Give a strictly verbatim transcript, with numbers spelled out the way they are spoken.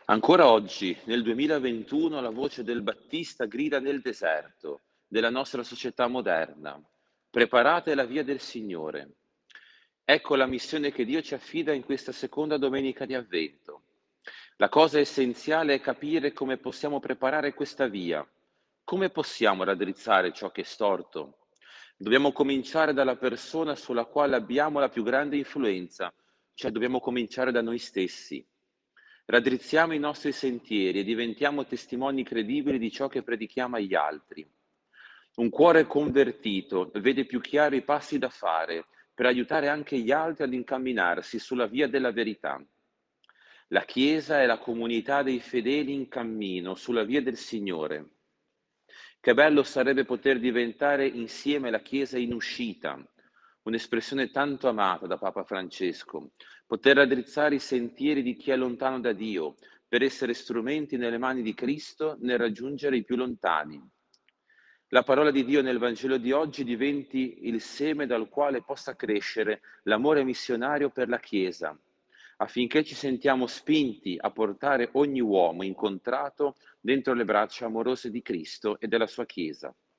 Ancora oggi, nel duemilaventuno, la voce del Battista grida nel deserto della nostra società moderna: preparate la via del Signore. Ecco la missione che Dio ci affida in questa seconda domenica di Avvento. La cosa essenziale è capire come possiamo preparare questa via, come possiamo raddrizzare ciò che è storto. Dobbiamo cominciare dalla persona sulla quale abbiamo la più grande influenza, cioè dobbiamo cominciare da noi stessi. Raddrizziamo i nostri sentieri e diventiamo testimoni credibili di ciò che predichiamo agli altri. Un cuore convertito vede più chiaro i passi da fare per aiutare anche gli altri ad incamminarsi sulla via della verità. La Chiesa è la comunità dei fedeli in cammino sulla via del Signore. Che bello sarebbe poter diventare insieme la Chiesa in uscita, un'espressione tanto amata da Papa Francesco, poter raddrizzare i sentieri di chi è lontano da Dio, per essere strumenti nelle mani di Cristo nel raggiungere i più lontani. La parola di Dio nel Vangelo di oggi diventi il seme dal quale possa crescere l'amore missionario per la Chiesa, affinché ci sentiamo spinti a portare ogni uomo incontrato dentro le braccia amorose di Cristo e della sua Chiesa.